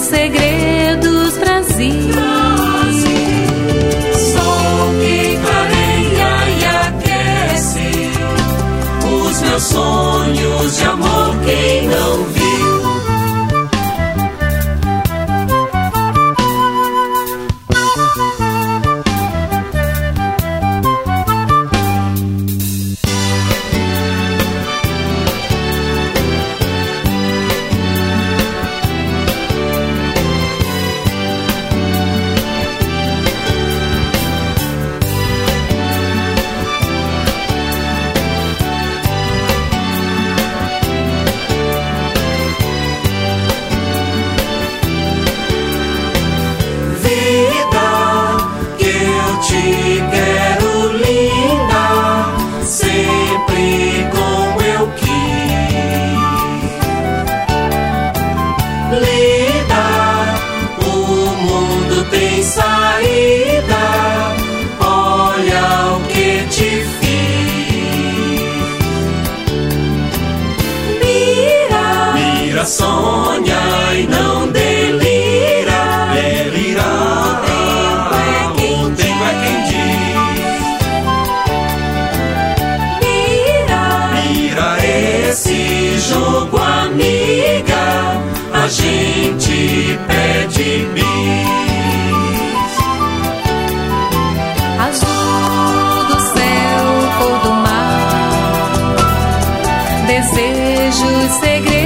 segredos, Brasil. Sol que clareia e aquece os meus sonhos de amor, quem não viu. Sonha e não delira, delira. O tempo é quem diz. Mira esse jogo, amiga, a gente pede bis. Azul do céu, cor do mar, desejos, segredos.